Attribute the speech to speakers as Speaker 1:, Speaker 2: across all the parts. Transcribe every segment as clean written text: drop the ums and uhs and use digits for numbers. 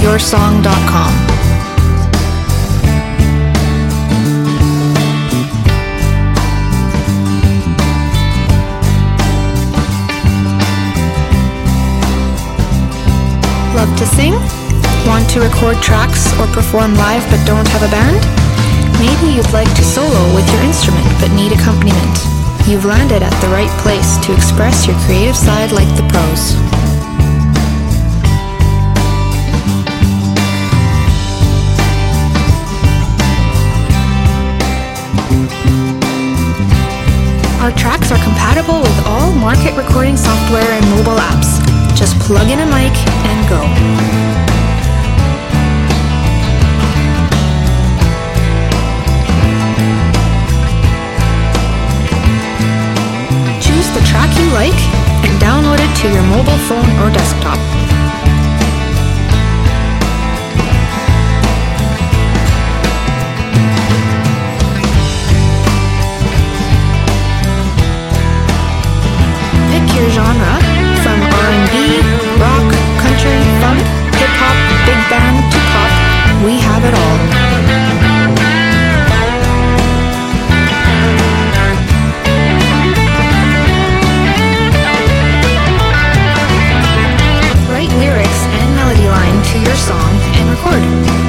Speaker 1: yoursong.com. Love to sing? Want to record tracks or perform live but don't have a band? Maybe you'd like to solo with your instrument but need accompaniment. You've landed at the right place to express your creative side like the pros. Our tracks are compatible with all market recording software and mobile apps. Just plug in a mic and go. Choose the track you like and download it to your mobile phone or desktop. Pick your genre from R&B, rock, country, funk, hip-hop, big band to pop. We have it all. Write lyrics and melody line to your song and record.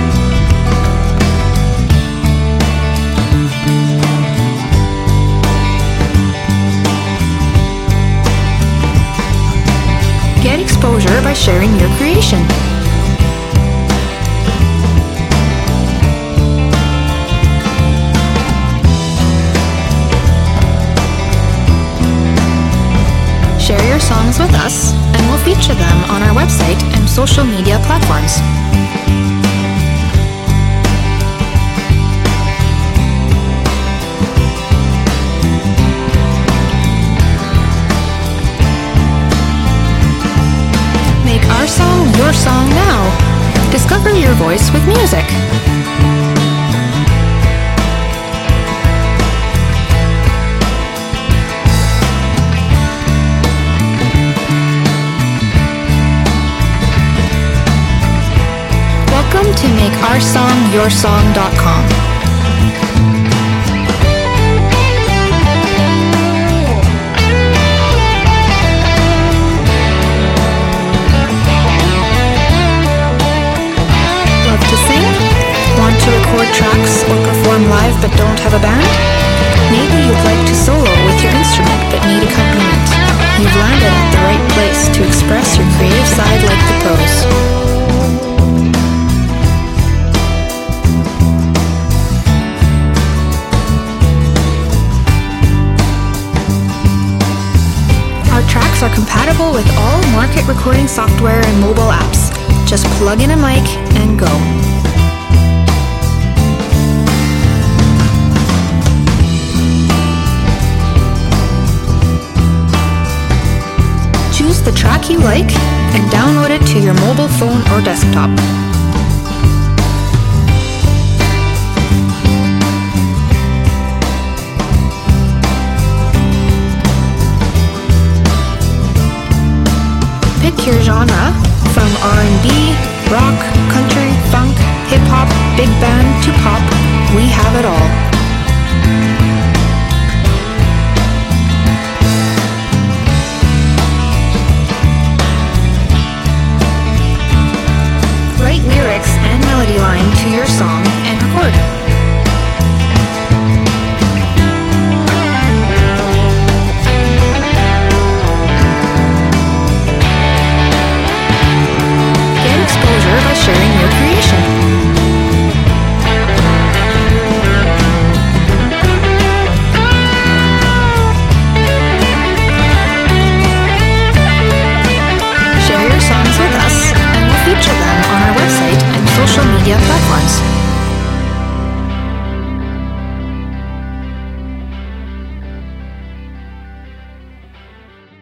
Speaker 1: Get exposure by sharing your creation. Share your songs with us, and we'll feature them on our website and social media platforms. Make our song your song now. Discover your voice with music. Welcome to MakeOurSongYourSong.com. Want to record tracks or perform live but don't have a band? Maybe you'd like to solo with your instrument but need accompaniment. You've landed at the right place to express your creative side like the pros. Our tracks are compatible with all market recording software and mobile apps. Just plug in a mic and go. Choose the track you like and download it to your mobile phone or desktop. Pick your genre from R&B, rock, country, funk, hip-hop, big band to pop. We have it all. Write lyrics and melody line to your song and record. Get exposure by sharing your creation. Share your songs with us, and we'll feature them on our website and social media platforms.